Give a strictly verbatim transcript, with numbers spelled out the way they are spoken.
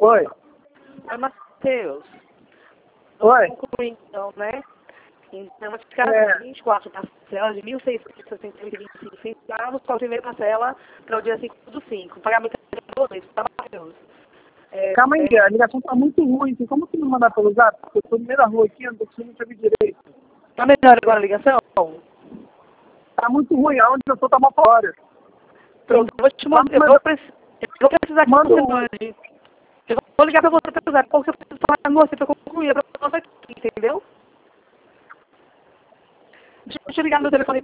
Oi. Oi, Matheus. Oi. Concluir, então, né? Então, vai ficar É. vinte e quatro parcelas de mil seiscentos e sessenta e oito vírgula vinte e cinco centavos, com a primeira parcela para o dia cinco do cinco. Pagamento de dois, tá, Matheus? É, Calma aí, é, a ligação tá muito ruim. Tem como você me mandar pelo zap? Porque eu tô no meio da rua aqui, eu não tô conseguindo te ouvir direito. tá melhor agora a ligação? Tá muito ruim, aonde eu tô tá uma fora. Pronto, eu vou te mandar. Eu vou, preci- eu vou precisar que Manda você um- mande. Eu vou ligar para você pelo zap. Qual que eu preciso falar com você para concluir a proposta aqui, entendeu? Deixa eu te ligar no meu telefone